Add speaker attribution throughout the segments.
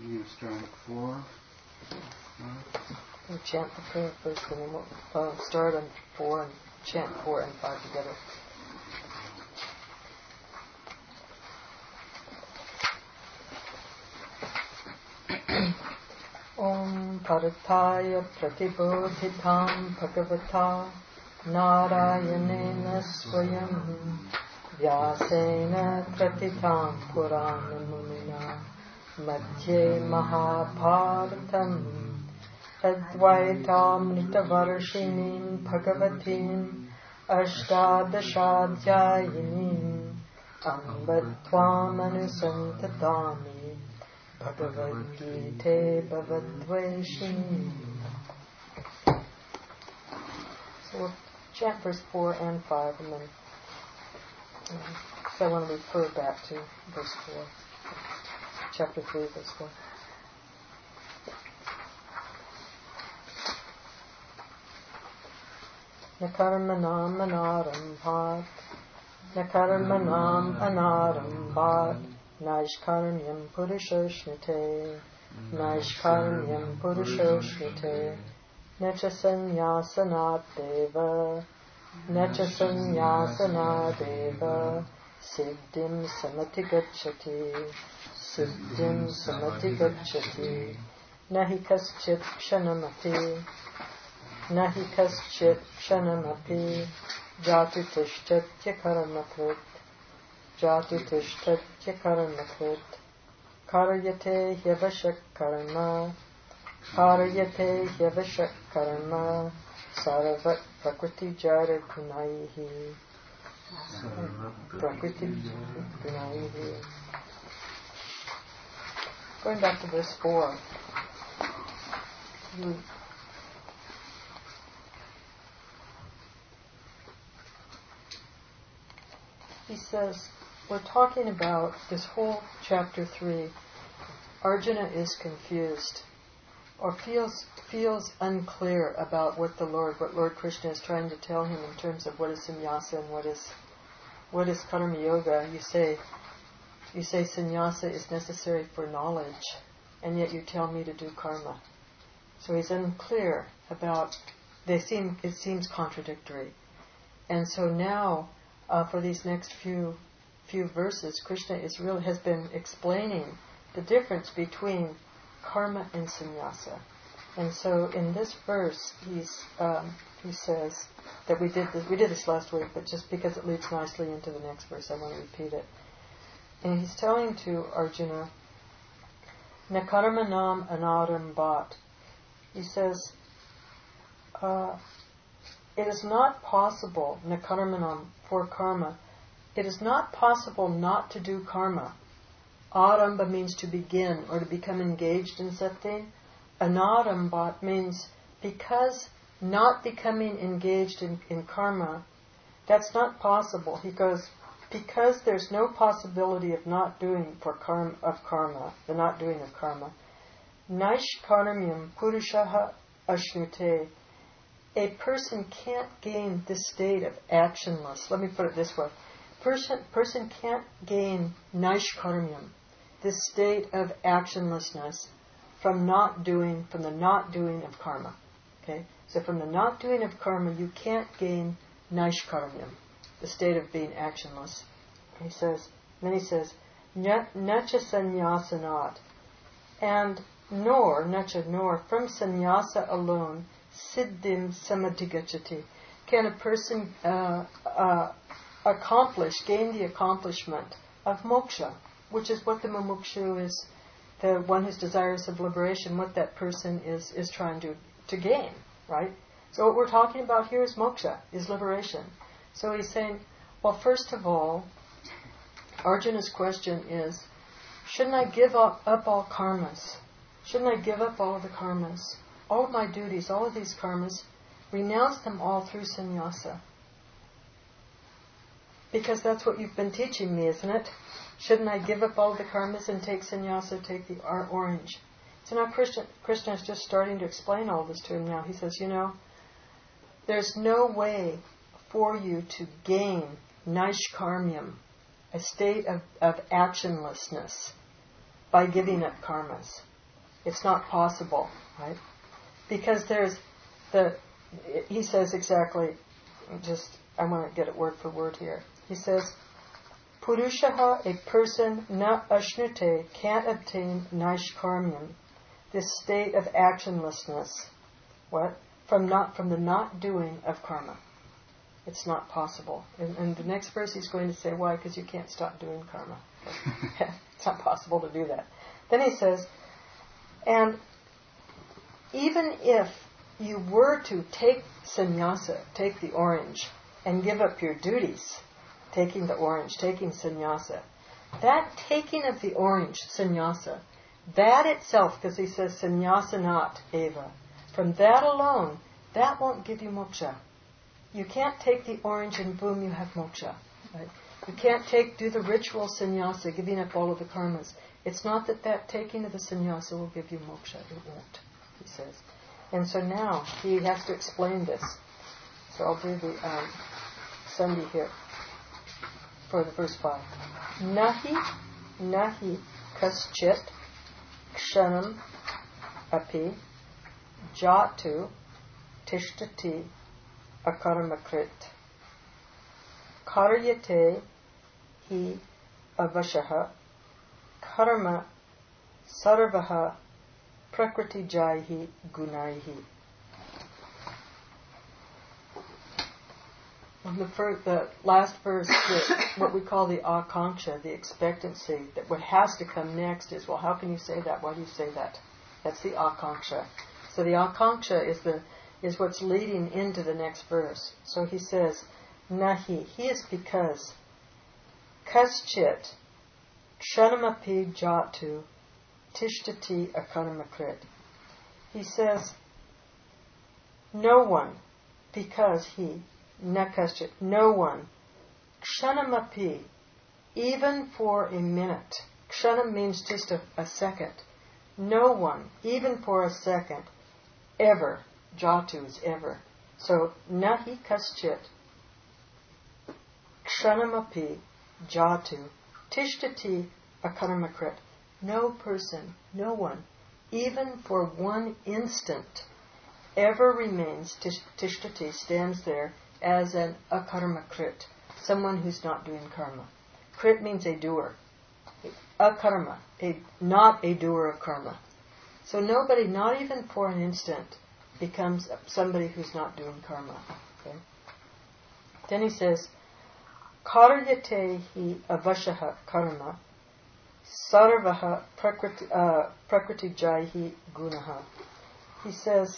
Speaker 1: You start at 4.
Speaker 2: We'll chant the prayer first, and then we'll start on 4 and chant 4 and 5 together. Om Parthaya Pratibodhitam Bhagavata Narayanena Swayam Vyasena Pratitam Purana Munina Madhye Mahabharatam Advaitam Nitavarshinim Bhagavatim Ashtadashadhyayinim Ambatvam Anusantatami Bhagavad Gita Bhavadvaishini. So we'll chant verse 4 and 5 and then so I want to refer back to verse 4. Chapter 3, verse 4. Nakarmanam anarambhat Nakarmanam anarambhat Naishkaranyam Purushoshmite Naishkaranyam Purushoshmite Nacha Sanyasanat Deva Nacha Sanyasanat Deva Siddhim Samati Gacchati Siddhim Samati Gacchati Nahi Kaschit Kshanamati Nahi Kaschit Kshanamapi Jati Tishtatya Karamakrit Jati Tishtatya Karamakrit Karyate Hyavashak Karma Karyate Hyavashak Karma Saravat Prakriti Jara Gunaihi Prakriti Gunaihi. Going back to verse 4. He says, we're talking about this whole chapter 3. Arjuna is confused or feels unclear about what Lord Krishna is trying to tell him in terms of what is sannyasa and what is karma yoga. You say sannyasa is necessary for knowledge, and yet you tell me to do karma. So he's unclear about. It seems contradictory, and so now for these next few verses, Krishna has been explaining the difference between karma and sannyasa. And so in this verse, he says that we did this last week, but just because it leads nicely into the next verse, I want to repeat it. And he's telling to Arjuna, Nakarmanam anarambat. He says, it is not possible, nakarmanam, for karma, it is not possible not to do karma. Aramba means to begin or to become engaged in something. Anarambat means because not becoming engaged in karma, that's not possible. He goes, because there's no possibility of not doing karma, the not doing of karma. Naishkarmyam purushaha ashnute. A person can't gain this state of actionless. Let me put it this way. Person can't gain naishkarmyam, this state of actionlessness from the not doing of karma. Okay? So from the not doing of karma, you can't gain naishkarmyam, the state of being actionless. He says, nacha sannyasanat, and nor from sannyasa alone, siddhim samatigachati, can a person gain the accomplishment of moksha, which is what the mumukshu is, the one who's desirous of liberation, what that person is trying to gain, right? So what we're talking about here is moksha, is liberation. So he's saying, well, first of all, Arjuna's question is, shouldn't I give up all karmas? Shouldn't I give up all of the karmas? All of my duties, all of these karmas, renounce them all through sannyasa. Because that's what you've been teaching me, isn't it? Shouldn't I give up all the karmas and take sannyasa, take the orange? So now Krishna is just starting to explain all this to him now. He says, there's no way for you to gain naishkarmyam, a state of actionlessness, by giving up karmas. It's not possible, right? Because he says exactly, I want to get it word for word here. He says, Purushaha, a person, na ashnute, can't obtain naishkarmyam, this state of actionlessness. What? From the not doing of karma. It's not possible. And the next verse he's going to say, why? Because you can't stop doing karma. It's not possible to do that. Then he says, and even if you were to take sannyasa, take the orange, and give up your duties, taking the orange, taking sannyasa, that taking of the orange, sannyasa, that itself, because he says sannyasanat eva, from that alone, that won't give you moksha. You can't take the orange and boom, you have moksha. Right? You can't do the ritual sannyasa, giving up all of the karmas. It's not that taking of the sannyasa will give you moksha. It won't, he says. And so now he has to explain this. So I'll do the Sandhi here for the verse 5. Nahi kaschit kshanam api jatu tishtati akarmakrit karyate hi avashaha karma sarvaha prakriti jaihi gunaihi. The last verse, what we call the akanksha, the expectancy, that what has to come next is, well, how can you say that? Why do you say that? That's the akanksha. So the akanksha is what's leading into the next verse. So he says, nahi, he is because, kaschit, kshanamapi jatu, tishtati akarmakrit. He says, no one, because he, nakaschit, no one, kshanamapi, even for a minute. Kshanam means just a second. No one, even for a second, ever, jatu is ever. So, nahi kaschit, kshanamapi, jatu, tishtati akarmakrit. No person, no one, even for one instant, ever remains, tishtati, stands there as an akarmakrit, someone who's not doing karma. Krit means a doer. Akarma, not a doer of karma. So nobody, not even for an instant, becomes somebody who's not doing karma. Okay? Then he says, karyate hi avashaha karma sarvaha prakriti jaihi gunaha. He says,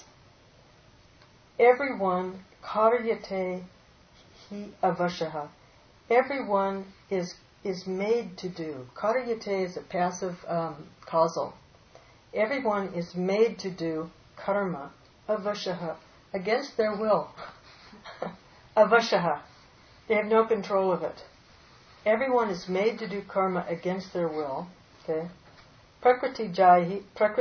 Speaker 2: everyone, karyate hi avashaha, everyone is made to do. Karyate is a passive causal. Everyone is made to do karma, avashaha, against their will. Avashaha. They have no control of it. Everyone is made to do karma against their will. Okay? Prakriti jaihi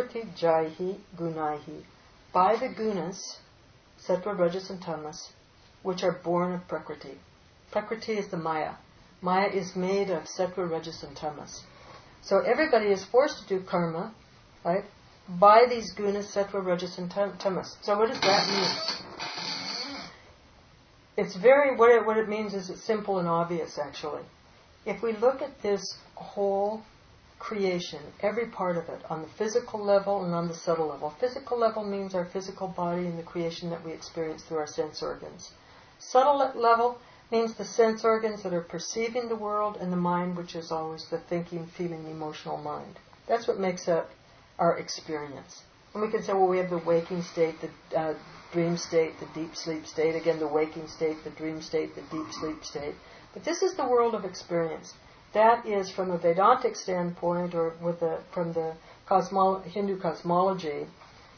Speaker 2: gunaihi. By the gunas, sattva, rajas, and tamas, which are born of prakriti. Prakriti is the maya. Maya is made of sattva, rajas, and tamas. So everybody is forced to do karma, right, by these gunas, sattva, rajas, and tamas. So what does that mean? It's what it means is it's simple and obvious, actually. If we look at this whole creation, every part of it, on the physical level and on the subtle level. Physical level means our physical body and the creation that we experience through our sense organs. Subtle level means the sense organs that are perceiving the world, and the mind, which is always the thinking, feeling, emotional mind. That's what makes up our experience. And we can say, well, we have the waking state, the dream state, the deep sleep state, again the waking state, the dream state, the deep sleep state. But this is the world of experience. That is, from a Vedantic standpoint, or from the Hindu cosmology,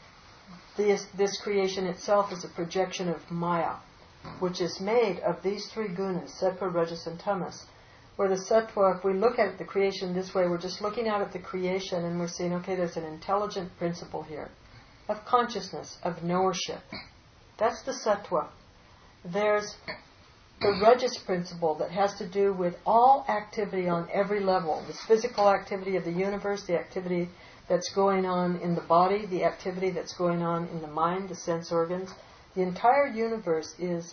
Speaker 2: this creation itself is a projection of Maya, which is made of these three gunas, sattva, rajas, and tamas. Where the sattva, if we look at the creation this way, we're just looking out at the creation and we're seeing, okay, there's an intelligent principle here of consciousness, of knowership. That's the sattva. There's the rajas principle that has to do with all activity on every level. This physical activity of the universe, the activity that's going on in the body, the activity that's going on in the mind, the sense organs. The entire universe is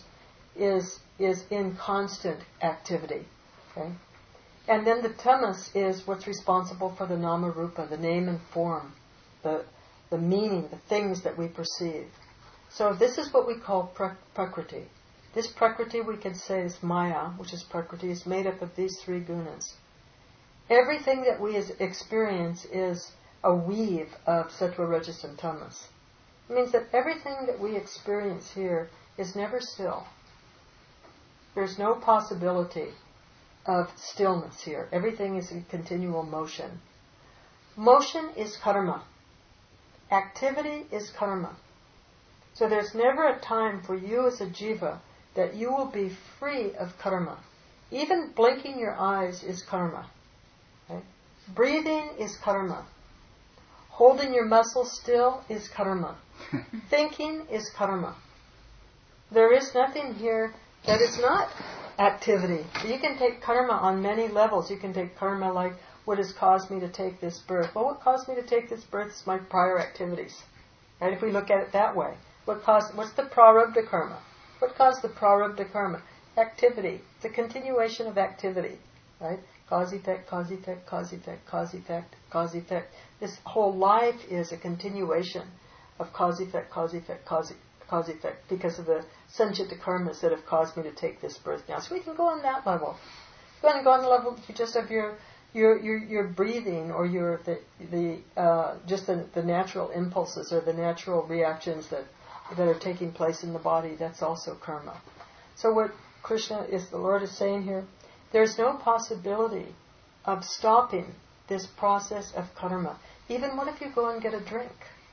Speaker 2: in constant activity. Okay? And then the tamas is what's responsible for the nama rupa, the name and form, the meaning, the things that we perceive. So this is what we call prakriti. This prakriti we can say is maya, which is prakriti, is made up of these three gunas. Everything that we experience is a weave of sattva, rajas, and tamas. It means that everything that we experience here is never still. There's no possibility of stillness here. Everything is in continual motion. Motion is karma. Activity is karma. So there's never a time for you as a jiva that you will be free of karma. Even blinking your eyes is karma. Okay? Breathing is karma. Holding your muscles still is karma. Thinking is karma. There is nothing here that is not activity. So you can take karma on many levels. You can take karma like, what has caused me to take this birth? Well, what caused me to take this birth is my prior activities. Right? If we look at it that way. What's the prarabdha karma? What caused the prarabdha karma? Activity. It's a continuation of activity. Right? Cause effect, cause effect, cause effect, cause effect, cause effect. This whole life is a continuation of cause effect, cause effect, cause effect, because of the sanchita karmas that have caused me to take this birth now. So we can go on that level. Go on the level you just of your breathing, or just the natural impulses or the natural reactions that are taking place in the body. That's also karma. So what the Lord is saying here, there's no possibility of stopping this process of karma. Even what if you go and get a drink?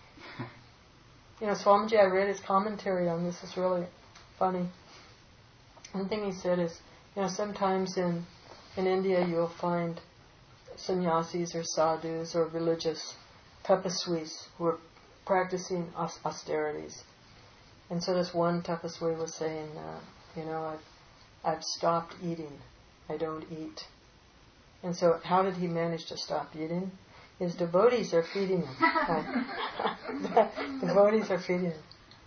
Speaker 2: Swamiji, I read his commentary on this. It's really funny. One thing he said is, sometimes in India you'll find sannyasis or sadhus or religious tapasvis who are practicing austerities. And so this one tapasvi was saying, I've stopped eating. I don't eat. And so how did he manage to stop eating? His devotees are feeding him. Devotees are feeding him.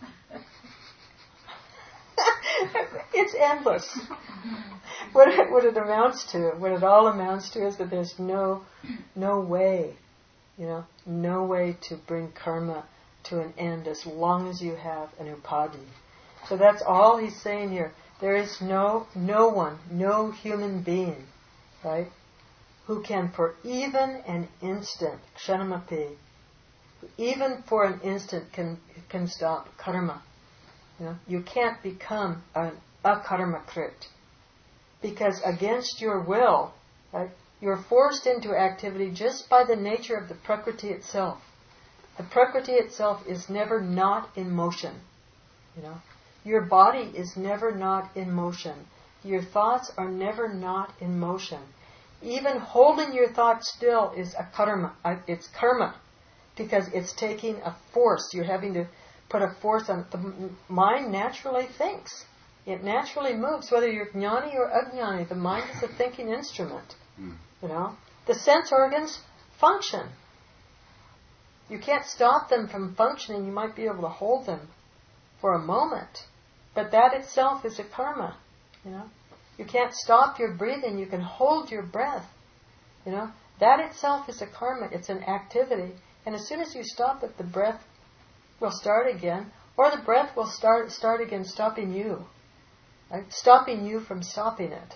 Speaker 2: It's endless. What it amounts to, what it all amounts to, is that there's no way, no way to bring karma to an end as long as you have an upadhi. So that's all he's saying here. There is no one, no human being, right, who can for even an instant, kshanamapi, even for an instant can stop karma. You can't become a karmakrit, because against your will, right, you're forced into activity just by the nature of the prakriti itself. The prakriti itself is never not in motion. Your body is never not in motion. Your thoughts are never not in motion. Even holding your thoughts still is a karma. It's karma, because it's taking a force. You're having to put a force on it. The mind naturally thinks. It naturally moves, whether you're jnani or ajnani. The mind is a thinking instrument. The sense organs function. You can't stop them from functioning. You might be able to hold them for a moment, but that itself is a karma. You can't stop your breathing. You can hold your breath. That itself is a karma. It's an activity. And as soon as you stop it, the breath will start again, or the breath will start again, stopping you. Right? Stopping you from stopping it.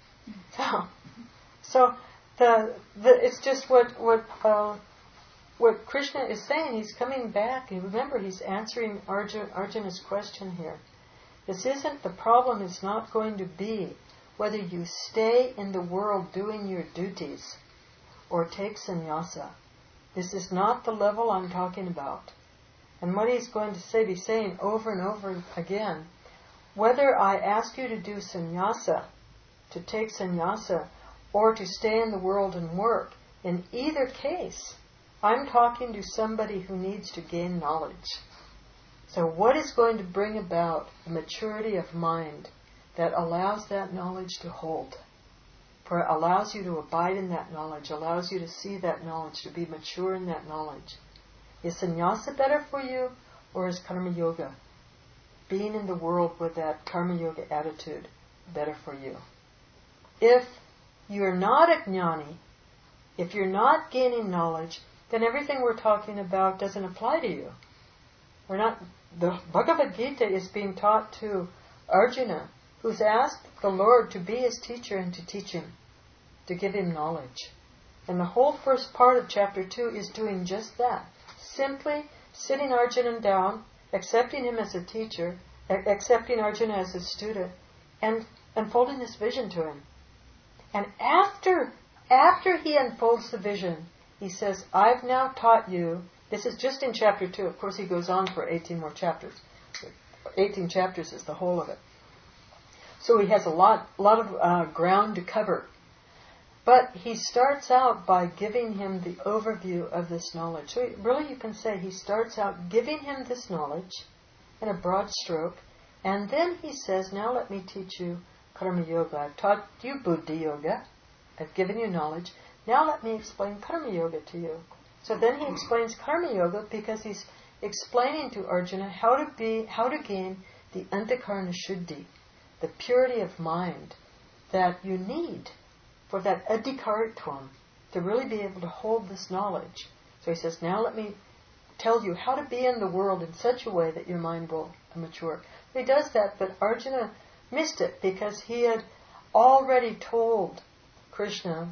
Speaker 2: So it's just what Krishna is saying. He's coming back, and remember, he's answering Arjuna's question here. The problem is not going to be whether you stay in the world doing your duties or take sannyasa. This is not the level I'm talking about. And what he's going to be saying over and over again, whether I ask you to do sannyasa, to take sannyasa, or to stay in the world and work, in either case, I'm talking to somebody who needs to gain knowledge. So what is going to bring about the maturity of mind that allows that knowledge to hold? For it allows you to abide in that knowledge, allows you to see that knowledge, to be mature in that knowledge. Is sannyasa better for you, or is karma yoga, being in the world with that karma yoga attitude, better for you? If you're not a jnani, if you're not gaining knowledge, then everything we're talking about doesn't apply to you. The Bhagavad Gita is being taught to Arjuna, who's asked the Lord to be his teacher and to teach him, to give him knowledge. And the whole first part of chapter 2 is doing just that. Simply sitting Arjuna down, accepting him as a teacher, accepting Arjuna as his student, and unfolding this vision to him. And after he unfolds the vision, he says, I've now taught you. This is just in chapter 2. Of course, he goes on for 18 more chapters. 18 chapters is the whole of it. So he has a lot of ground to cover. But he starts out by giving him the overview of this knowledge. So really you can say he starts out giving him this knowledge in a broad stroke, and then he says, now let me teach you karma yoga. I've taught you buddhi yoga. I've given you knowledge. Now let me explain karma yoga to you. So then he explains karma yoga because he's explaining to Arjuna how to gain the antakarana shuddhi, the purity of mind that you need for that adhikaritvam, to really be able to hold this knowledge. So he says, now let me tell you how to be in the world in such a way that your mind will mature. He does that, but Arjuna missed it because he had already told Krishna,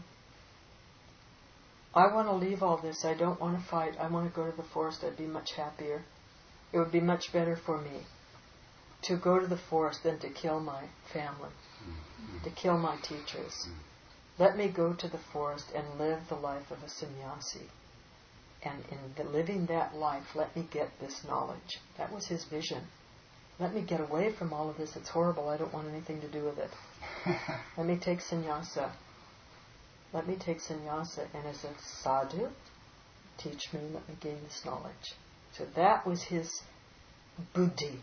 Speaker 2: I want to leave all this. I don't want to fight. I want to go to the forest. I'd be much happier. It would be much better for me to go to the forest than to kill my family, to kill my teachers. Let me go to the forest and live the life of a sannyasi. And in living that life, let me get this knowledge. That was his vision. Let me get away from all of this. It's horrible. I don't want anything to do with it. Let me take sannyasa. Let me take sannyasa, and as a sadhu, teach me, let me gain this knowledge. So that was his buddhi,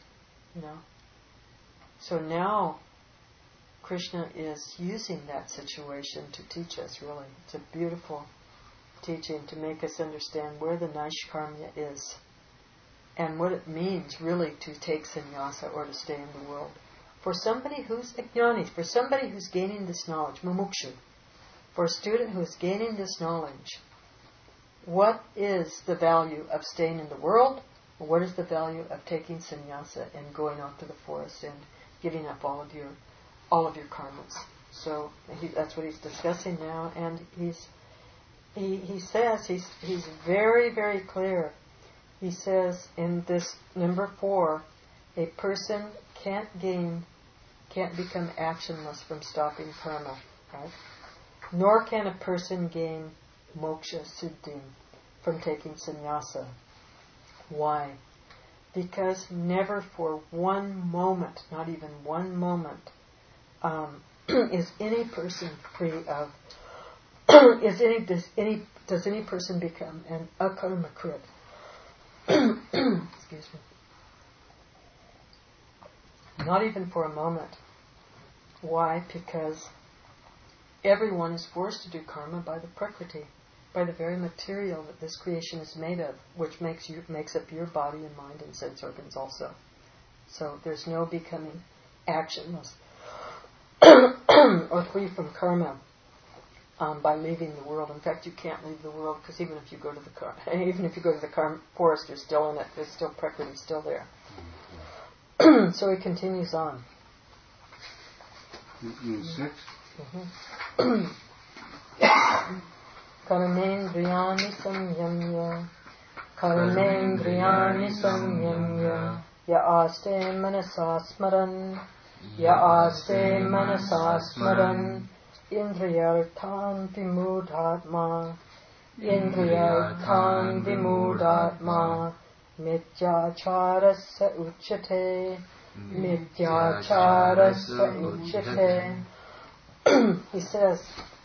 Speaker 2: So now Krishna is using that situation to teach us, really. It's a beautiful teaching to make us understand where the Naishkarmya is and what it means really to take sannyasa or to stay in the world. For somebody who's ajnani, for somebody who's gaining this knowledge, mumukshu, for a student who is gaining this knowledge, what is the value of staying in the world? Or what is the value of taking sannyasa and going out to the forest and giving up all of your karmas? So that's what he's discussing now, and he says he's very, very clear. He says in this number 4, a person can't become actionless from stopping karma, right? Nor can a person gain moksha siddhi from taking sannyasa. Why? Because never for one moment, not even one moment, is any person free of does any person become an akarmakrit? Excuse me. Not even for a moment. Why? Because everyone is forced to do karma by the prakriti, by the very material that this creation is made of, which makes up your body and mind and sense organs also. So there's no becoming actionless or free from karma by leaving the world. In fact, you can't leave the world because even if you go to the forest, you're still in it. There's still prakriti still there. So he continues on.
Speaker 1: Six.
Speaker 2: Karmendriyani samyamya ya aste manasa smaran indriyarthan vimudhatma mityacharasya uchyate. He says,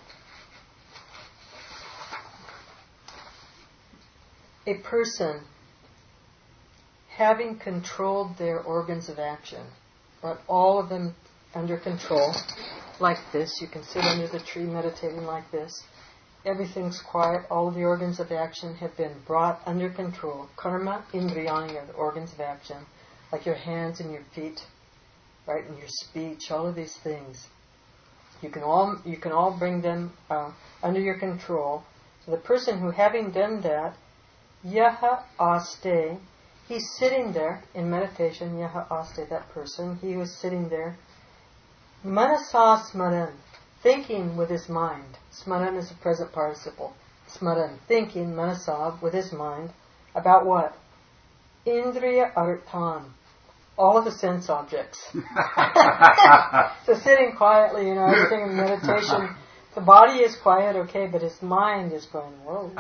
Speaker 2: a person having controlled their organs of action, brought all of them under control, like this. You can sit under the tree meditating like this. Everything's quiet. All of the organs of action have been brought under control. Karma, indriyani are the organs of action, like your hands and your feet, right, and your speech, all of these things. You can all bring them under your control. So the person who, having done that, yaha aste, he's sitting there in meditation. Yaha aste, that person, he was sitting there. Manasa smaran, thinking with his mind. Smaran is the present participle. Smaran, thinking, manasa, with his mind, about what? Indriya arthan, all of the sense objects. So sitting quietly, everything in meditation, the body is quiet, okay, but his mind is going, whoa.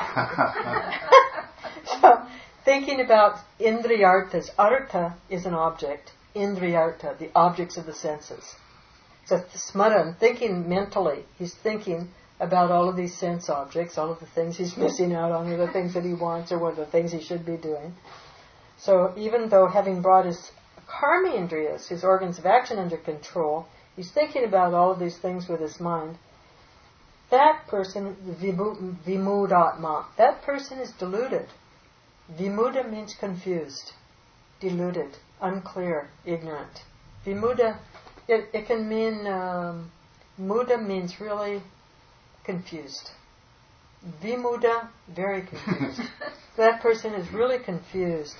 Speaker 2: So thinking about indriyarthas. Artha is an object. Indriyartha, the objects of the senses. So smaran, thinking mentally, he's thinking about all of these sense objects, all of the things he's missing out on, or the things that he wants, or what the things he should be doing. So even though having brought his karmendriyas, his organs of action, under control, he's thinking about all of these things with his mind. That person, vimudatma, that person is deluded. Vimuda means confused, deluded, unclear, ignorant. Vimuda, it can mean, muda means really confused. Vimuda, very confused. That person is really confused.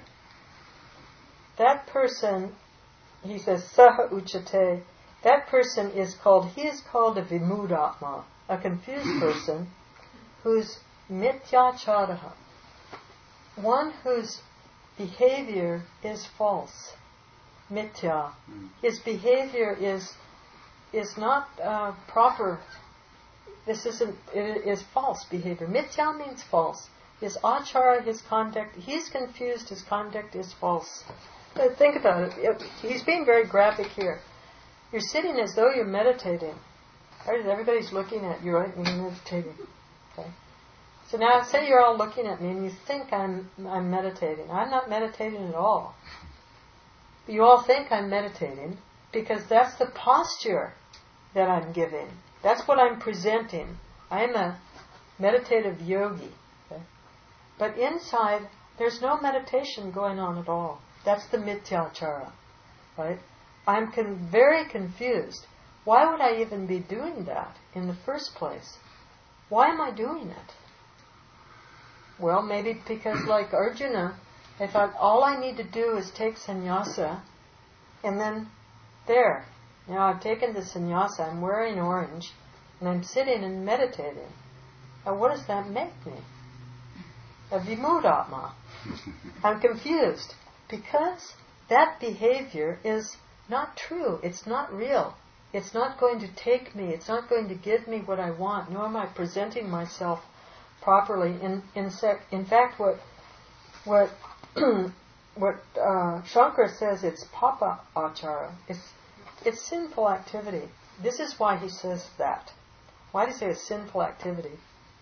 Speaker 2: That person, he says, saha uchate, that person is called a vimudatma, a confused person whose mityacharaha, one whose behavior is false. Mithya. His behavior is not proper. It is false behavior. Mithya means false. His achara, his conduct, he's confused, his conduct is false. But think about it. He's being very graphic here. You're sitting as though you're meditating. Everybody's looking at you, right? You're meditating. Okay. So now, say you're all looking at me and you think I'm meditating. I'm not meditating at all. But you all think I'm meditating because that's the posture that I'm giving. That's what I'm presenting. I'm a meditative yogi. Okay? But inside, there's no meditation going on at all. That's the mityachara. Right? I'm very confused. Why would I even be doing that in the first place? Why am I doing it? Well, maybe because like Arjuna, I thought all I need to do is take sannyasa and then there. I've taken the sannyasa, I'm wearing orange, and I'm sitting and meditating. And what does that make me? A vimudatma. I'm confused because that behavior is not true. It's not real. It's not going to take me. It's not going to give me what I want. Nor am I presenting myself properly. In fact, what Shankara says, it's papa achara. It's sinful activity. This is why he says that. Why does he say it's sinful activity?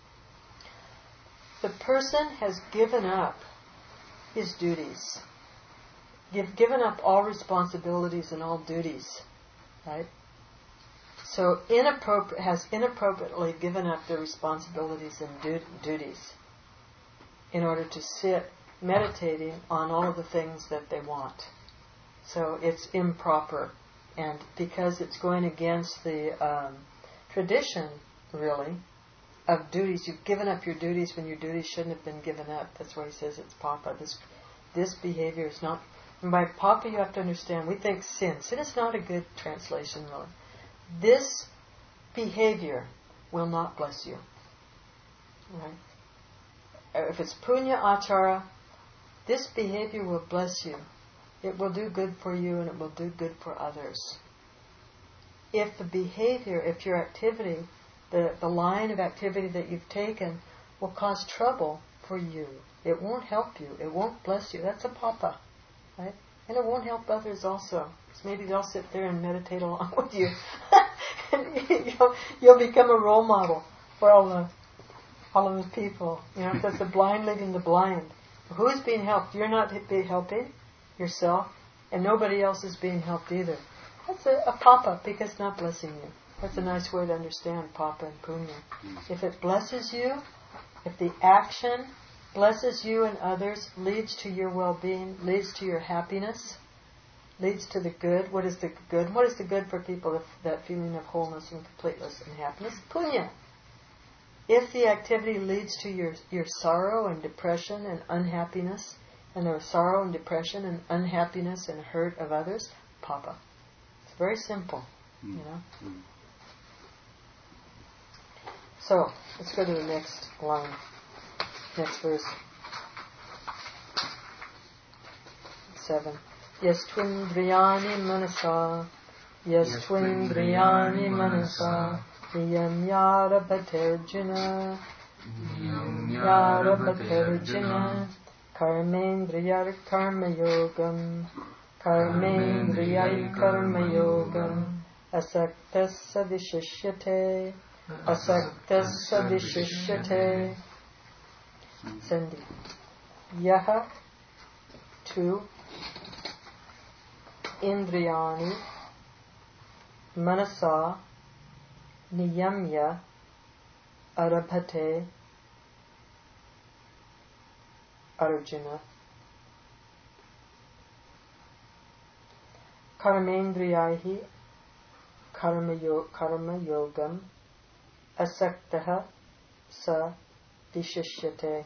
Speaker 2: The person has given up his duties. Given up all responsibilities and all duties. Right? So has inappropriately given up their responsibilities and duties in order to sit meditating on all of the things that they want. So it's improper. And because it's going against the tradition, really, of duties, you've given up your duties when your duties shouldn't have been given up. That's why he says it's papa. This behavior is not... And by papa you have to understand, we think sin. Sin is not a good translation, really. This behavior will not bless you. Right? If it's punya achara, this behavior will bless you. It will do good for you and it will do good for others. If the behavior, if your activity, the line of activity that you've taken will cause trouble for you, it won't help you, it won't bless you. That's a papa. Right? And it won't help others also. So maybe they'll sit there and meditate along with you. And you'll become a role model for all of those people. That's the blind leading the blind. Who's being helped? You're not helping yourself, and nobody else is being helped either. That's a papa because it's not blessing you. That's a nice way to understand papa and punya. If it blesses you, if the action blesses you and others, leads to your well-being, leads to your happiness, leads to the good. What is the good? What is the good for people? That feeling of wholeness and completeness and happiness? Punya. If the activity leads to your sorrow and depression and unhappiness, and the sorrow and depression and unhappiness and hurt of others, papa. It's very simple, you know. So, let's go to the next line, next verse. 7. Yastvindriyani manasa, Yastvindriyani manasa, Niyam Yarabaterjuna, Yarabaterjuna, Karmendriyar karma yogam, Karmendriyar karma yogam, Asaktasa vishishyate, Asaktasa vishishyate. Sandhi. Yaha, 2, Indriyani, Manasa, Niyamya, Arabhate, Arjuna. Karmendriyahi, karma yogam, asaktaha sa vishishyate.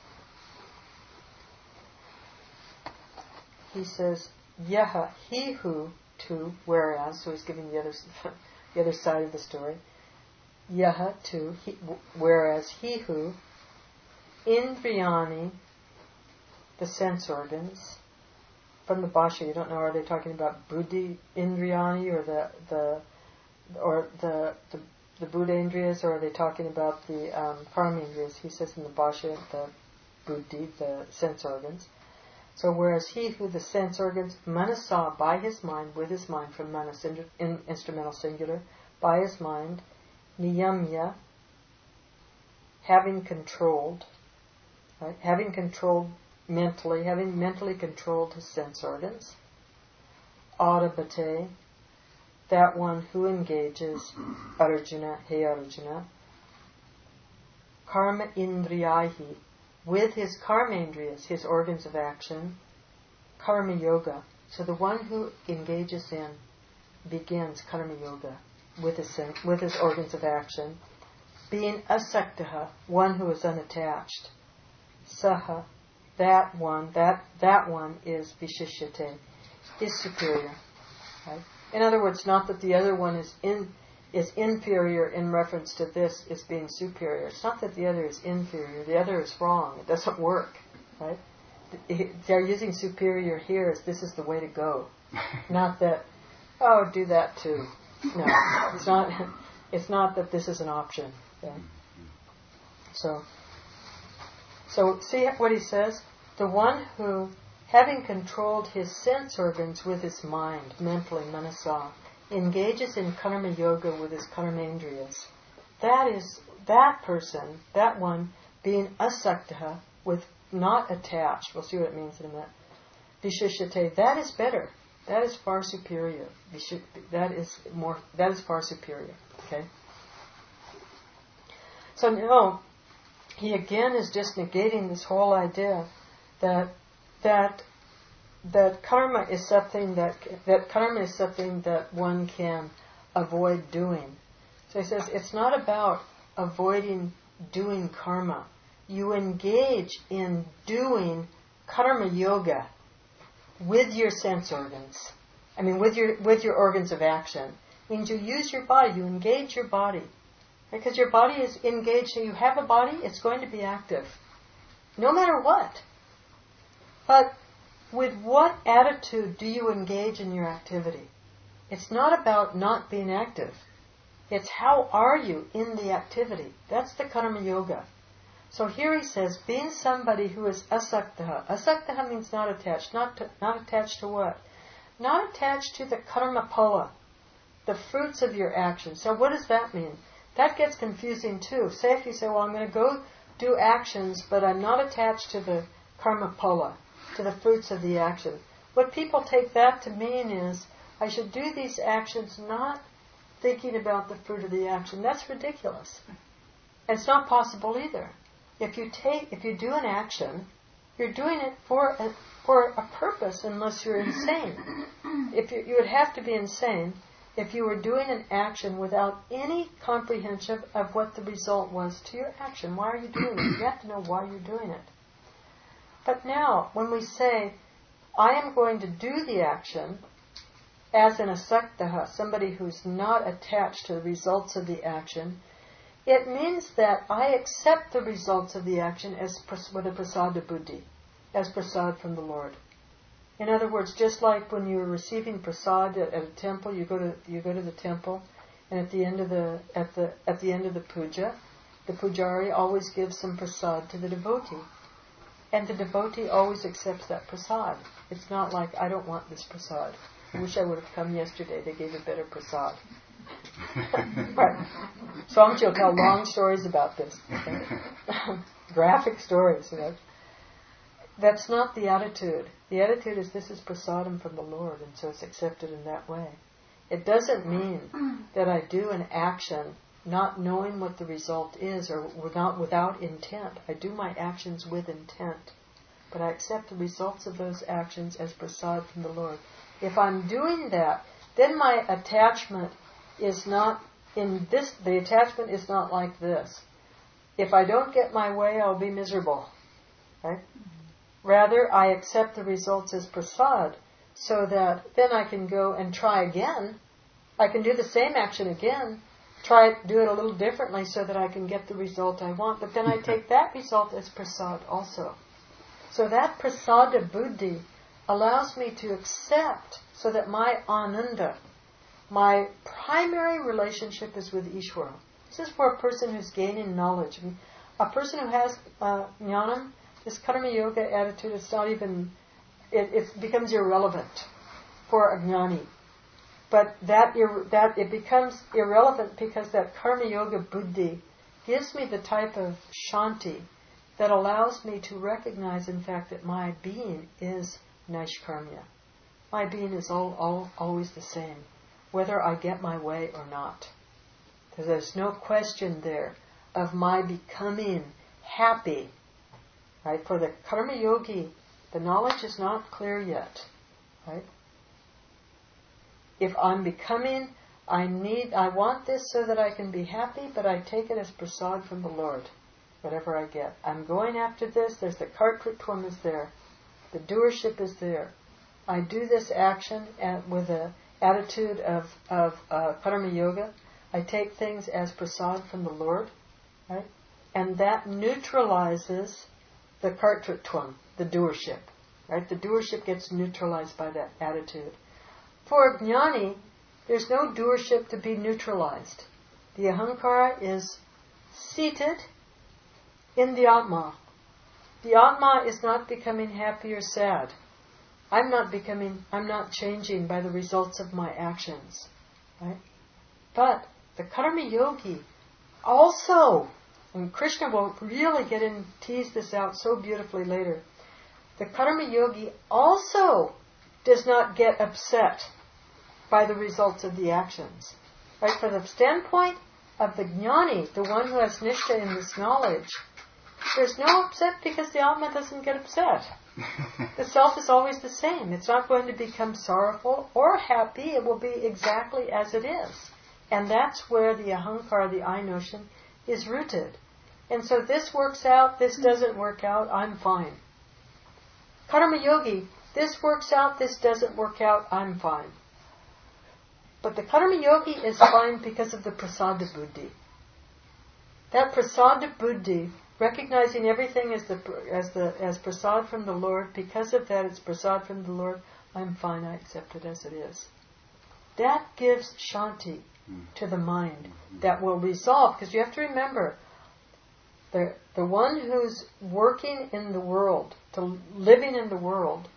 Speaker 2: He says, Yaha, he who, 2, whereas, so he's giving the other side of the story. Yaha, 2, whereas he who, Indriyani, the sense organs. From the Bhashya, you don't know, are they talking about Buddhi Indriyani or the Buddha Indriyas, or are they talking about the Karma Indriyas? He says in the Bhashya, the Buddhi, the sense organs. So whereas he who the sense organs, manasa, by his mind, with his mind, from manas, instrumental singular, by his mind, niyamya, having controlled, right? Having controlled mentally, having mentally controlled his sense organs, arabhate, that one who engages, Arjuna, hey Arjuna, karma indriyahi, with his karmendriyas, his organs of action, karma yoga. So the one who engages in, begins karma yoga with his organs of action, being asaktaha, one who is unattached, saha, that one is vishishyate, is superior. Right? In other words, not that the other one is inferior in reference to this is being superior. It's not that the other is inferior. The other is wrong. It doesn't work. Right? They're using superior here as this is the way to go. Not that, oh, do that too. No, it's not. It's not that this is an option. Okay? So see what he says? The one who, having controlled his sense organs with his mind, mentally, manasa, engages in karma yoga with his karmendriyas, that person, that one, being asaktaha, with not attached, we'll see what it means in a minute, vishishyate, that is better. That is far superior. That is far superior. Okay? So no, he again is just negating this whole idea that karma is something that one can avoid doing. So he says it's not about avoiding doing karma. You engage in doing karma yoga with your sense organs. I mean, with your organs of action. It means you use your body, you engage your body. Because your body is engaged, so you have a body, it's going to be active. No matter what. But with what attitude do you engage in your activity? It's not about not being active. It's how are you in the activity. That's the karma yoga. So here he says, being somebody who is asaktaha. Asaktaha means not attached. Not attached to what? Not attached to the karma pala, the fruits of your action. So what does that mean? That gets confusing too. Say if you say, well, I'm going to go do actions, but I'm not attached to the karma pala, to the fruits of the action. What people take that to mean is, I should do these actions not thinking about the fruit of the action. That's ridiculous. And it's not possible either. If you do an action, you're doing it for a purpose, unless you're insane. You would have to be insane if you were doing an action without any comprehension of what the result was to your action. Why are you doing it? You have to know why you're doing it. But now, when we say, I am going to do the action, as an asaktaha, somebody who's not attached to the results of the action, it means that I accept the results of the action as with a prasada buddhi, as prasad from the Lord. In other words, just like when you're receiving prasad at a temple, you go to the temple, and at the end of the puja, the pujari always gives some prasad to the devotee, and the devotee always accepts that prasad. It's not like, I don't want this prasad. I wish I would have come yesterday. They gave a better prasad. Right. Swamiji will tell long stories about this. Okay? Graphic stories. You know. That's not the attitude. The attitude is, this is prasadam from the Lord, and so it's accepted in that way. It doesn't mean that I do an action not knowing what the result is, or without intent. I do my actions with intent, but I accept the results of those actions as prasad from the Lord. If I'm doing that, then my attachment is not in this. The attachment is not like this. If I don't get my way, I'll be miserable. Right? Rather, I accept the results as prasad, so that then I can go and try again. I can do the same action again, do it a little differently so that I can get the result I want, but then I take that result as prasad also. So that prasada buddhi allows me to accept, so that my ananda, my primary relationship is with Ishvara. This is for a person who's gaining knowledge. A person who has jnanam, this karma yoga attitude, it's not even, it becomes irrelevant for a jnani. But that it becomes irrelevant because that karma yoga buddhi gives me the type of shanti that allows me to recognize, in fact, that my being is naishkarmya. My being is always the same, whether I get my way or not. Because there's no question there of my becoming happy. Right? For the karma yogi, the knowledge is not clear yet. Right? If I'm becoming, I want this so that I can be happy, but I take it as prasad from the Lord, whatever I get. I'm going after this, there's the kartritvam is there, the doership is there. I do this action with an attitude of karma yoga. I take things as prasad from the Lord, right? And that neutralizes the kartritvam, the doership, right? The doership gets neutralized by that attitude. For a jnani, there's no doership to be neutralized. The ahankara is seated in the atma. The atma is not becoming happy or sad. I'm not changing by the results of my actions. Right? But the karma yogi also, and Krishna will really tease this out so beautifully later, the karma yogi also does not get upset by the results of the actions. Right? From the standpoint of the jnani, the one who has nishtha in this knowledge, there's no upset because the atma doesn't get upset. The self is always the same. It's not going to become sorrowful or happy. It will be exactly as it is. And that's where the ahankara, the I notion, is rooted. And so this works out, this doesn't work out, I'm fine. Karma yogi, this works out, this doesn't work out, I'm fine. But the karma yogi is fine because of the prasada buddhi. That prasada buddhi, recognizing everything as prasad from the Lord, because of that it's prasad from the Lord, I'm fine, I accept it as it is. That gives shanti to the mind that will resolve, because you have to remember, the one who's working in the world, living in the world,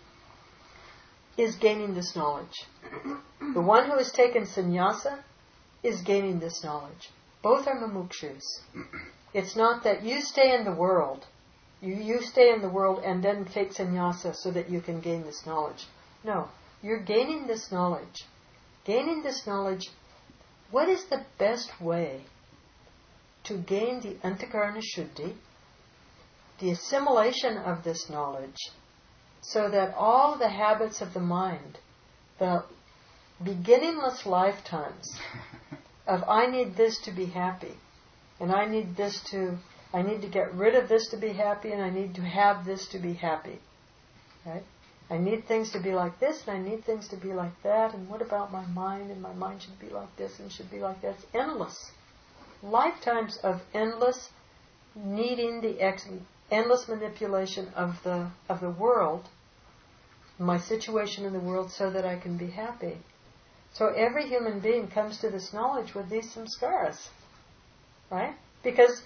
Speaker 2: is gaining this knowledge. The one who has taken sannyasa is gaining this knowledge. Both are mumukshus. It's not that you stay in the world, you stay in the world and then take sannyasa so that you can gain this knowledge. No, you're gaining this knowledge. Gaining this knowledge what is the best way to gain the Antakarana Shuddhi, the assimilation of this knowledge, so that all the habits of the mind, the beginningless lifetimes of I need this to be happy, and I need to get rid of this to be happy, and I need to have this to be happy. Right? I need things to be like this, and I need things to be like that, and what about my mind? And my mind should be like this, and should be like that. It's endless. Lifetimes of endless needing endless manipulation of the world, my situation in the world, so that I can be happy. So every human being comes to this knowledge with these samskaras, right? Because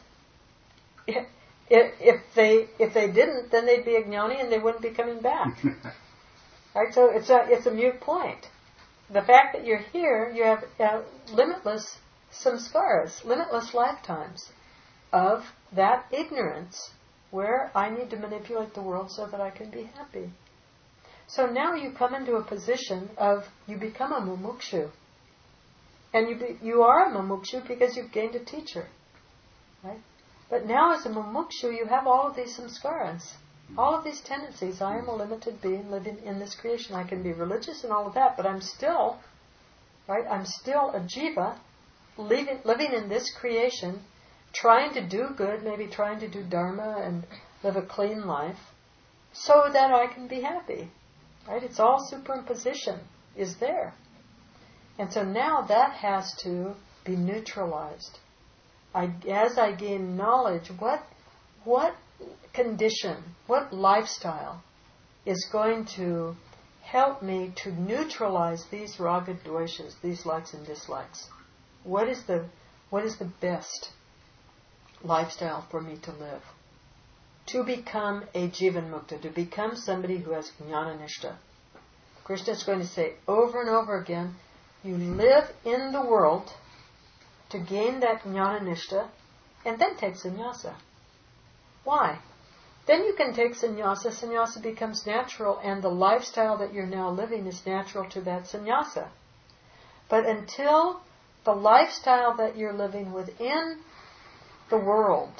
Speaker 2: if they didn't, then they'd be ajnani and they wouldn't be coming back. Right? So it's a mute point. The fact that you're here, you have limitless samskaras, limitless lifetimes of that ignorance where I need to manipulate the world so that I can be happy. So now you come into a position of, you become a mumukshu. And you are a mumukshu because you've gained a teacher. Right? But now as a mumukshu, you have all of these samskaras, all of these tendencies. I am a limited being living in this creation. I can be religious and all of that, but I'm still a jiva living in this creation, trying to do good, maybe trying to do dharma and live a clean life, so that I can be happy. Right? It's all superimposition is there. And so now that has to be neutralized. As I gain knowledge, what condition, what lifestyle is going to help me to neutralize these raga dveshas, these likes and dislikes? What is the best lifestyle for me to live? To become a jivan mukta, to become somebody who has jnana nishta. Krishna is going to say over and over again, you live in the world to gain that jnana nishta, and then take sannyasa. Why? Then you can take sannyasa. Sannyasa becomes natural, and the lifestyle that you're now living is natural to that sannyasa. But until the lifestyle that you're living within the world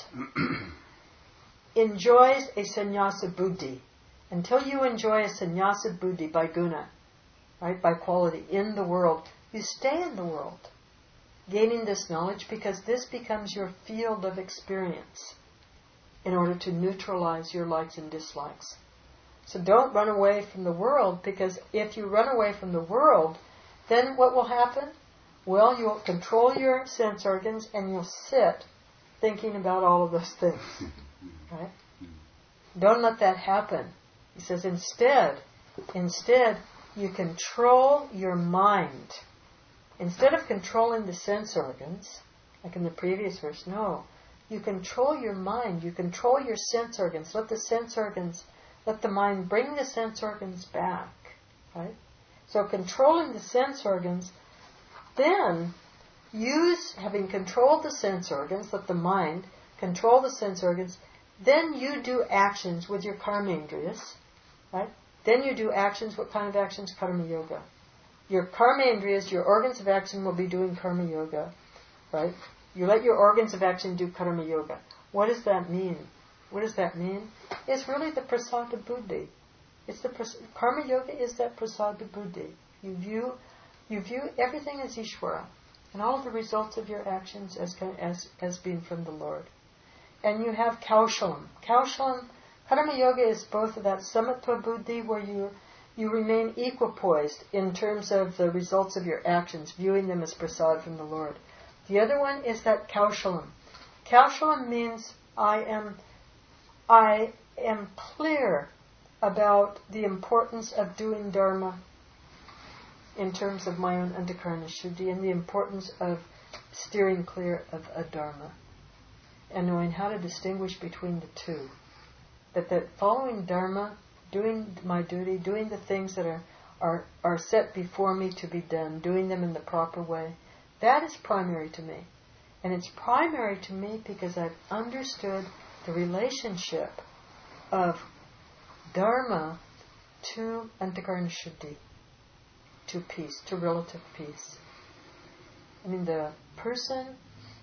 Speaker 2: enjoys a sannyasa buddhi, until you enjoy a sannyasa buddhi by guna, right, by quality in the world, you stay in the world, gaining this knowledge, because this becomes your field of experience in order to neutralize your likes and dislikes. So don't run away from the world, because if you run away from the world, then what will happen? Well, you'll control your sense organs and you'll sit thinking about all of those things. Right? Don't let that happen. He says instead, you control your mind. Instead of controlling the sense organs, like in the previous verse, no. You control your mind. You control your sense organs. Let the mind bring the sense organs back. Right? So controlling the sense organs, then having controlled the sense organs, let the mind control the sense organs, then you do actions with your karmendriyas, right? Then you do actions. What kind of actions? Karma yoga. Your karmendriyas, your organs of action, will be doing karma yoga, right? You let your organs of action do karma yoga. What does that mean? What does that mean? It's really the prasada buddhi. Karma yoga is that prasada buddhi. You view everything as Ishvara, and all of the results of your actions as being from the Lord. And you have kaushalam. Karma yoga is both of that samatva buddhi, where you remain equipoised in terms of the results of your actions, viewing them as prasad from the Lord. The other one is that kaushalam. Kaushalam means I am clear about the importance of doing dharma in terms of my own antakarana shuddhi, and the importance of steering clear of adharma, and knowing how to distinguish between the two. That following dharma, doing my duty, doing the things that are set before me to be done, doing them in the proper way, that is primary to me. And it's primary to me because I've understood the relationship of dharma to antakarana shuddhi, to peace, to relative peace. the person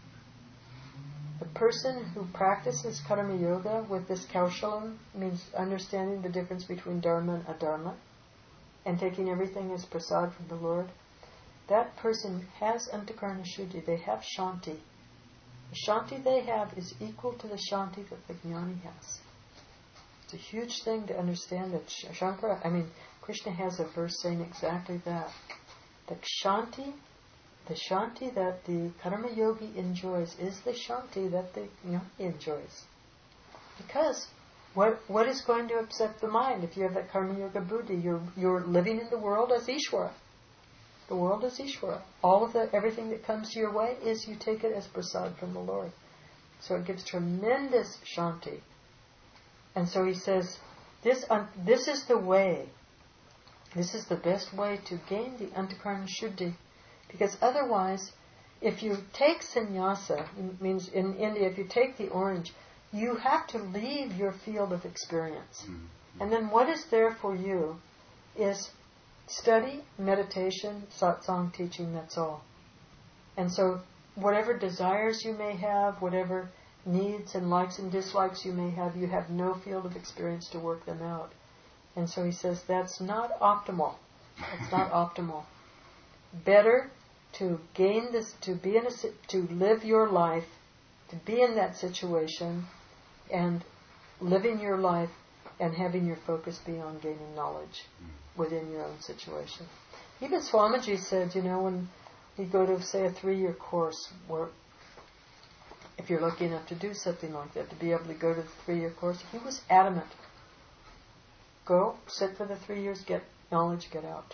Speaker 2: who practices karma yoga with this kaushalam, means understanding the difference between dharma and adharma, and taking everything as prasad from the Lord, that person has antakarana shuddhi. They have shanti. The shanti they have is equal to the shanti that the jnani has. It's a huge thing to understand that Krishna has a verse saying exactly that. The shanti that the karma yogi enjoys is the shanti that the jnani enjoys. Because what is going to upset the mind if you have that karma yoga buddhi? You're living in the world as Ishvara. The world is Ishvara. Everything that comes your way is you take it as prasad from the Lord. So it gives tremendous shanti. And so he says, this is the way. This is the best way to gain the antakarana shuddhi. Because otherwise, if you take sannyasa, it means in India, if you take the orange, you have to leave your field of experience. And then what is there for you is study, meditation, satsang, teaching, that's all. And so whatever desires you may have, whatever needs and likes and dislikes you may have, you have no field of experience to work them out. And so he says that's not optimal. It's not optimal. Better to gain this, to live your life, to be in that situation, and living your life and having your focus be on gaining knowledge within your own situation. Even Swamiji said, when you go to, say, a 3-year course, where if you're lucky enough to do something like that, to be able to go to the 3-year course, he was adamant. Go, sit for the 3 years, get knowledge, get out.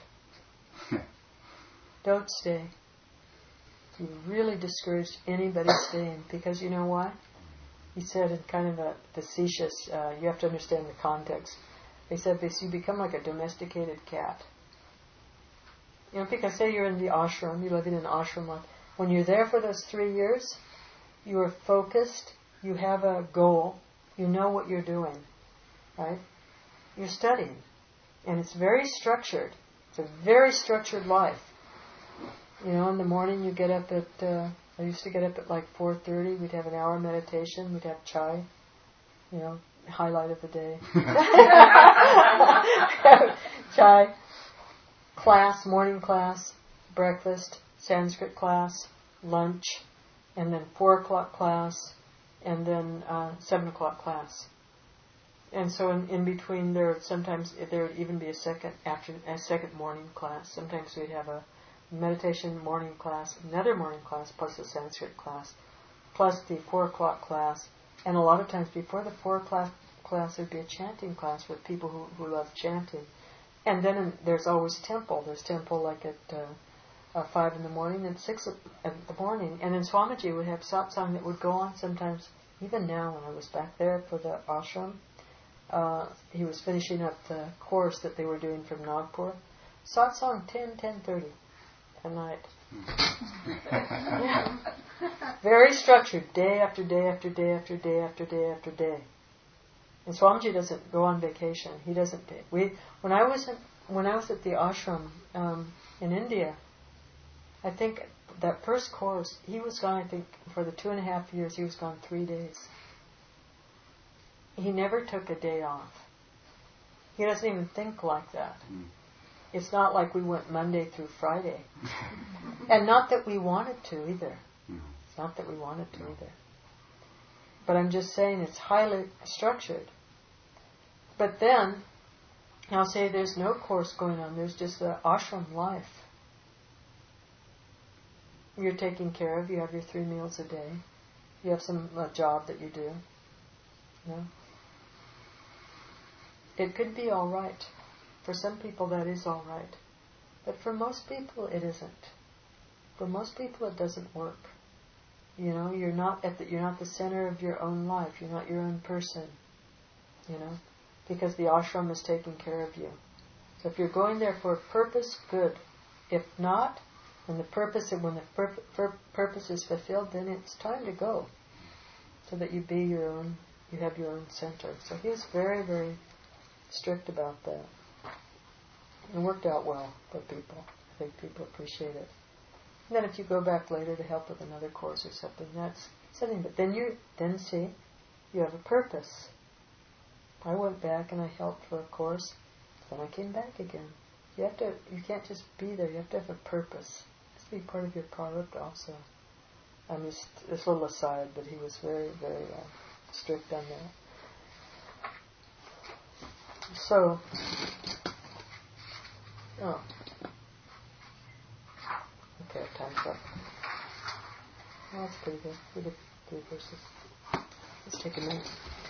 Speaker 2: Don't stay. He really discouraged anybody staying, because you know why? He said in kind of a facetious, you have to understand the context. He said this, you become like a domesticated cat. Because say you're in the ashram, you're living in an ashram life. When you're there for those 3 years, you are focused, you have a goal, you know what you're doing, right? You're studying. And it's very structured. It's a very structured life. In the morning you get up at, I used to get up at like 4:30, we'd have an hour meditation, we'd have chai, highlight of the day. Chai, class, morning class, breakfast, Sanskrit class, lunch, and then 4 o'clock class, and then 7 o'clock class. And so in between there would even be a second morning class. Sometimes we'd have a meditation morning class, another morning class, plus a Sanskrit class, plus the 4 o'clock class. And a lot of times before the 4 o'clock class there'd be a chanting class with people who love chanting. And then there's always temple. There's temple like at 5 in the morning and 6 in the morning. And then Swamiji would have satsang that would go on sometimes, even now when I was back there for the ashram. He was finishing up the course that they were doing from Nagpur. Satsang 10:30 at night. Very structured, day after day after day after day after day after day. And Swamiji doesn't go on vacation. He doesn't. When I was at the ashram in India, I think that first course he was gone. I think for the 2.5 years he was gone 3 days. He never took a day off. He doesn't even think like that. It's not like we went Monday through Friday. And not that we wanted to either. It's not that we wanted to either. But I'm just saying it's highly structured. But then, I'll say there's no course going on. There's just the ashram life. You're taken care of. You have your 3 meals a day. You have a job that you do. It could be all right. For some people that is all right. But for most people it isn't. For most people it doesn't work. You're not the center of your own life. You're not your own person. Because the ashram is taking care of you. So if you're going there for a purpose, good. If not, when the purpose is fulfilled, then it's time to go. So that you have your own center. So he was very, very strict about that. It worked out well for people. I think people appreciate it. And then if you go back later to help with another course or something, that's something. But then see, you have a purpose. I went back and I helped for a course, then I came back again. You can't just be there, you have to have a purpose. It has to be part of your prarabdha also. I'm just, this little aside, but he was very, very strict on that. So, okay, time's up. Well, that's pretty good. We did 3 verses. Let's take a minute.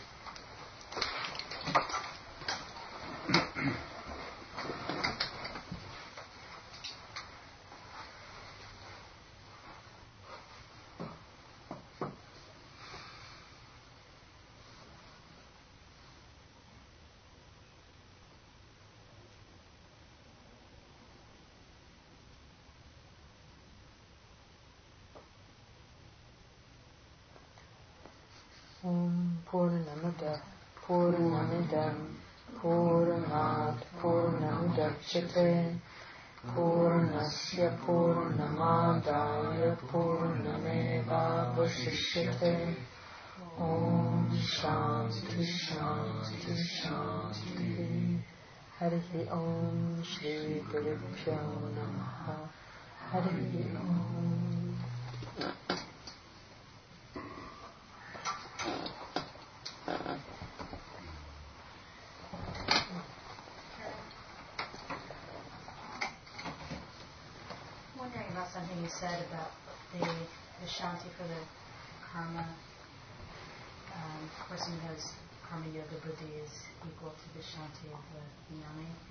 Speaker 2: Purnamada Purnamidam Purnat Purnamudachyate Purnasya Purnamadaya Purnameva Vashishyate Om Shanti Shanti Shanti Harihi Om Shri Gurubhyo Namaha Harihi Om.
Speaker 1: Wondering about something you said about the Shanti for the karma. Of course, he knows karma yoga buddhi is equal to the Shanti of the jnani.